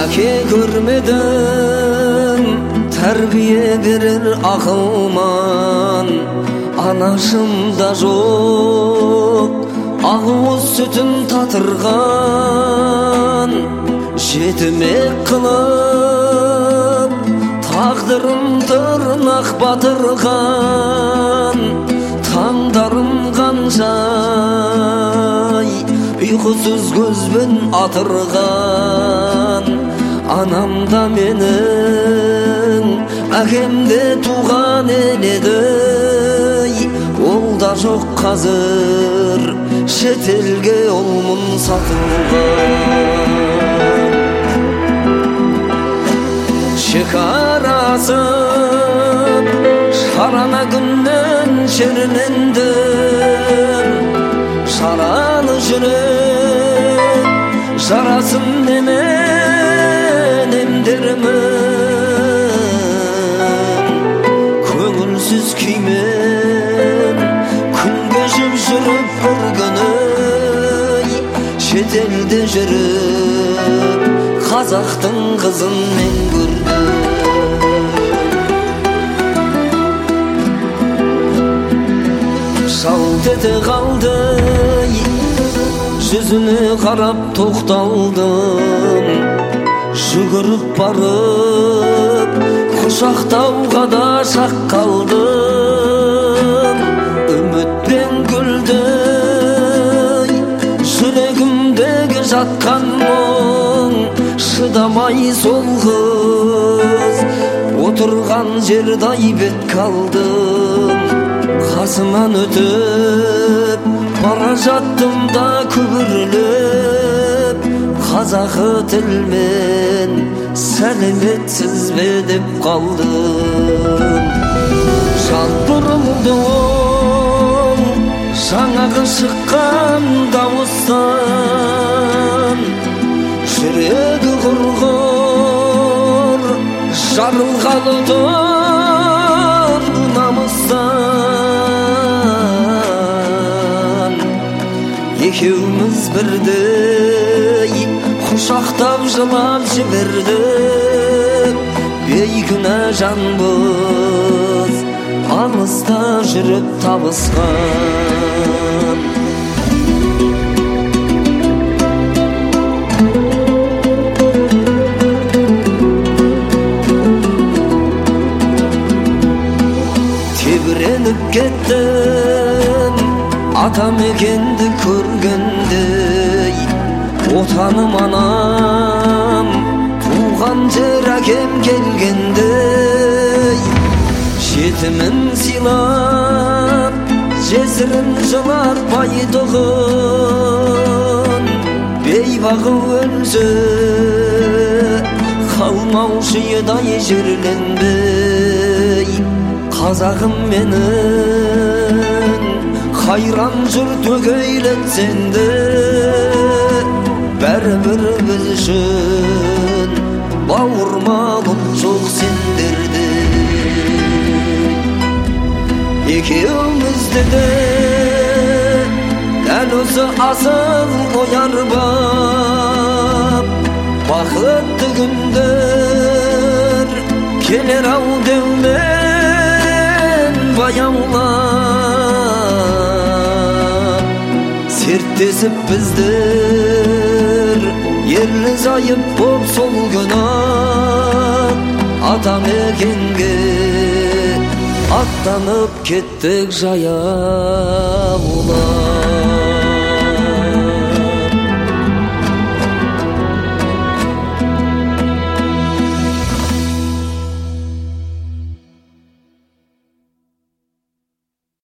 Әке көрмедім тәрбие берер ақылман, анашым да жоқ ауыз сүтін татырған. Жетімек қылып тағдырым тырнақ батырған. Таңдарым қаншай ұйқысыз көзбен атырған. Анам да менің әкем де туған еді, ол да жоқ қазір, шетелге олмын сатылған. Шекарасып шарана күннен шерілендім, шараны жүрек жарасын немен емдермін. Көңілсіз күймен күн кешіп жүріп бір күні, шетелде жүріп қазақтың қызын мен көрдім. Шалт ете қалды, жүзіне қарап тоқталдым. Жүгіріп барып құшақтауға да шақ қалдым. Үмітпен гүлдей жүрегімдегі жатқан мұң, шыдамай сол қыз отырған жердай бет қалдым. Қасынан өтіп бара жаттым да күбірлеп, қазақы тілмен сәлеметсіз бе деп қалдым. Жалт бұрылды ол жаңағы шыққан дауыстан, жүрегі құрғыр жарылғалы тұр намыстан. Екеуміз бірдей құшақтап жылап жібердік, бейкүнә жанбыз алыста жүріп табысқан. Тебіреніп кеттім атамекенді көргендей, отаным анам туған жер әкем келгендей. Жетімін сыйлап жесірін жылатпайтұғын, бейбағы өлсе қалмаушы едай жерленбей. Қазағым менің қайран жұрт өгейлетсен де, бәрібір біз үшін бауырмалым жоқ сендерде. Екеумізді де дәл осы асыл ой арбап, бақытты күндер келер-ау деумен баяулап. Серттесіп біздер ерлі зайып боп сол күні атамекенге аттанып кеттік жаяулап.